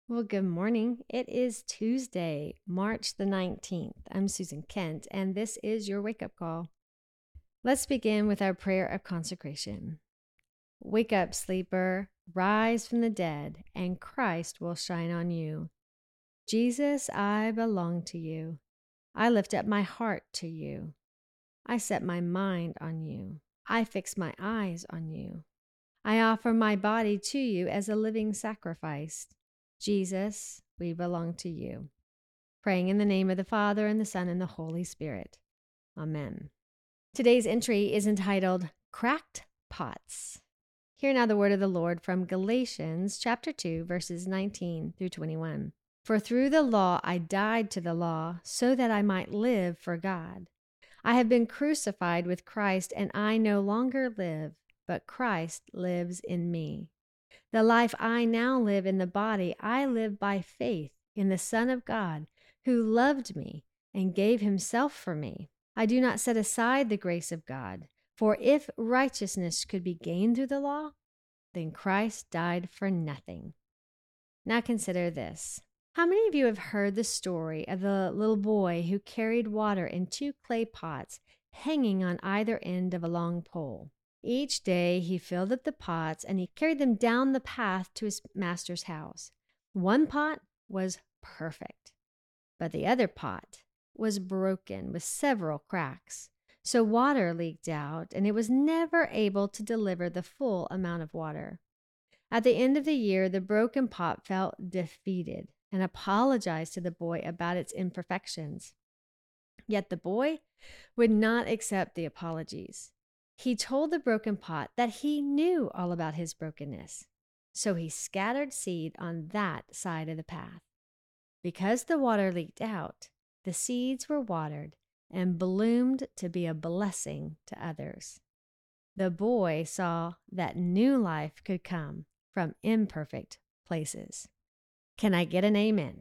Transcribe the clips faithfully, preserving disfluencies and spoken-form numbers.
Well, good morning. It is Tuesday, March the nineteenth. I'm Susan Kent, and this is your wake up call. Let's begin with our prayer of consecration. Wake up, sleeper, rise from the dead, and Christ will shine on you. Jesus, I belong to you. I lift up my heart to you. I set my mind on you. I fix my eyes on you. I offer my body to you as a living sacrifice. Jesus, we belong to you. Praying in the name of the Father, and the Son, and the Holy Spirit. Amen. Today's entry is entitled Cracked Pots. Hear now the word of the Lord from Galatians chapter two, verses nineteen through twenty-one. For through the law I died to the law, so that I might live for God. I have been crucified with Christ, and I no longer live, but Christ lives in me. The life I now live in the body, I live by faith in the Son of God, who loved me and gave himself for me. I do not set aside the grace of God, for if righteousness could be gained through the law, then Christ died for nothing. Now consider this. How many of you have heard the story of the little boy who carried water in two clay pots hanging on either end of a long pole? Each day he filled up the pots and he carried them down the path to his master's house. One pot was perfect, but the other pot was broken with several cracks. So water leaked out and it was never able to deliver the full amount of water. At the end of the year, the broken pot felt defeated and apologized to the boy about its imperfections. Yet the boy would not accept the apologies. He told the broken pot that he knew all about his brokenness, so he scattered seed on that side of the path. Because the water leaked out, the seeds were watered and bloomed to be a blessing to others. The boy saw that new life could come from imperfect places. Can I get an amen?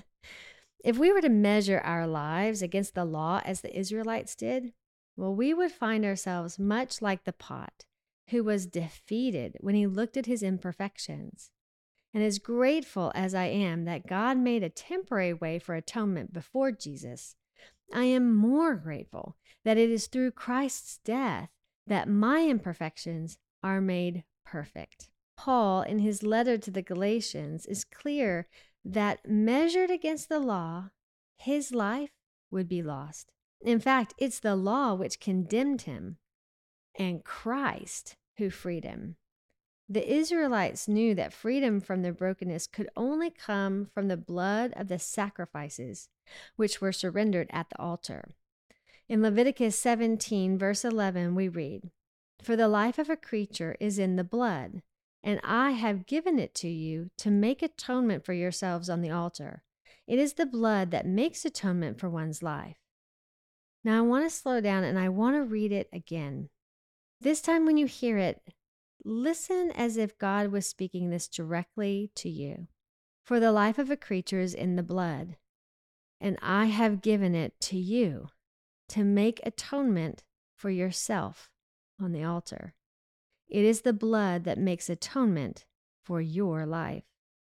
If we were to measure our lives against the law as the Israelites did, well, we would find ourselves much like the pot who was defeated when he looked at his imperfections. And as grateful as I am that God made a temporary way for atonement before Jesus, I am more grateful that it is through Christ's death that my imperfections are made perfect. Paul, in his letter to the Galatians, is clear that measured against the law, his life would be lost. In fact, it's the law which condemned him, and Christ who freed him. The Israelites knew that freedom from their brokenness could only come from the blood of the sacrifices which were surrendered at the altar. In Leviticus seventeen, verse eleven, we read, "For the life of a creature is in the blood, and I have given it to you to make atonement for yourselves on the altar. It is the blood that makes atonement for one's life." Now I want to slow down and I want to read it again. This time when you hear it, listen as if God was speaking this directly to you. For the life of a creature is in the blood, and I have given it to you to make atonement for yourself on the altar. It is the blood that makes atonement for your life.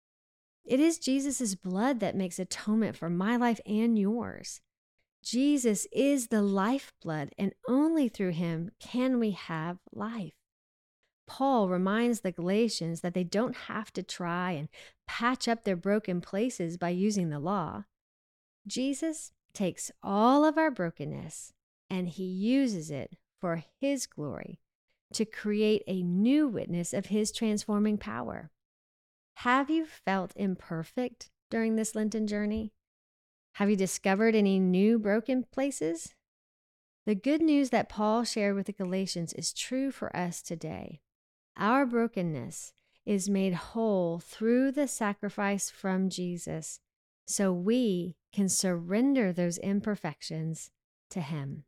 It is Jesus' blood that makes atonement for my life and yours. Jesus is the lifeblood, and only through him can we have life. Paul reminds the Galatians that they don't have to try and patch up their broken places by using the law. Jesus takes all of our brokenness and he uses it for his glory to create a new witness of his transforming power. Have you felt imperfect during this Lenten journey? Have you discovered any new broken places? The good news that Paul shared with the Galatians is true for us today. Our brokenness is made whole through the sacrifice from Jesus, so we can surrender those imperfections to him.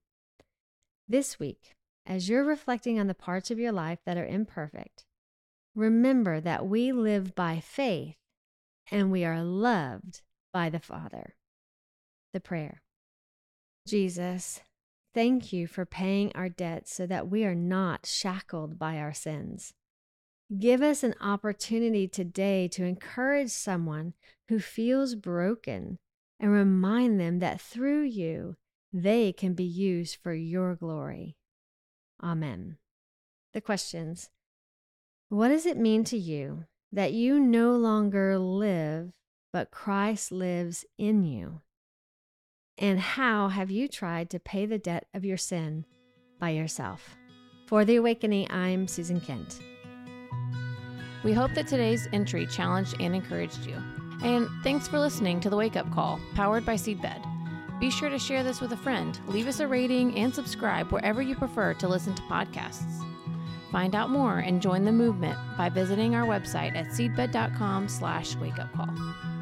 This week, as you're reflecting on the parts of your life that are imperfect, remember that we live by faith and we are loved by the Father. The prayer. Jesus, thank you for paying our debts so that we are not shackled by our sins. Give us an opportunity today to encourage someone who feels broken and remind them that through you, they can be used for your glory. Amen. The questions. What does it mean to you that you no longer live, but Christ lives in you? And how have you tried to pay the debt of your sin by yourself? For The Awakening, I'm Susan Kent. We hope that today's entry challenged and encouraged you. And thanks for listening to The Wake Up Call, powered by Seedbed. Be sure to share this with a friend, leave us a rating, and subscribe wherever you prefer to listen to podcasts. Find out more and join the movement by visiting our website at seedbed dot com slash wake up call.